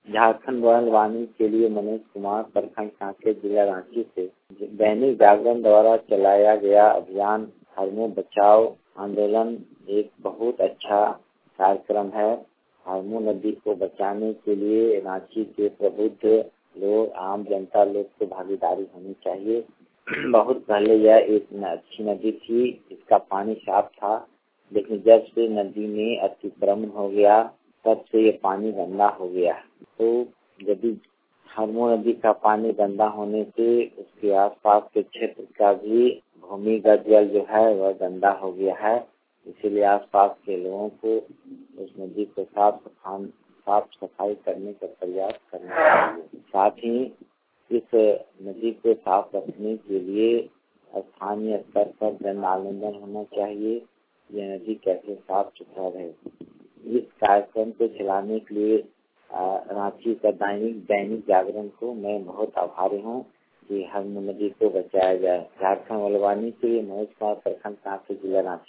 झारखंड वाणी के लिए मनोज कुमार, प्रखंड कांकेर, जिला रांची से। दैनिक जागरण द्वारा चलाया गया अभियान हरमू बचाओ आंदोलन एक बहुत अच्छा कार्यक्रम है। हरमू नदी को बचाने के लिए रांची के प्रबुद्ध लोग, आम जनता लोग को भागीदारी होनी चाहिए। बहुत पहले यह एक अच्छी नदी थी, इसका पानी साफ था, लेकिन जब से नदी में अतिक्रमण हो गया तब से ये पानी गंदा हो गया। तो यदि हरमू नदी का पानी गंदा होने से उसके आसपास के क्षेत्र का भी भूमिगत जल जो है वह गंदा हो गया है। इसीलिए आसपास के लोगों को उस नदी को साफ सफाई करने का प्रयास करना चाहिए। साथ ही इस नदी को साफ रखने के लिए स्थानीय स्तर पर जन आंदोलन होना चाहिए। यह नदी कैसे साफ सुथरा रहे, इस कार्यक्रम को चलाने के लिए रांची का दैनिक जागरण को मैं बहुत आभारी हूँ कि हरमू नदी को बचाया जाए। झारखंड वाणी के लिए मनोज कुमार, प्रखंड कांकेर, जिला रांची।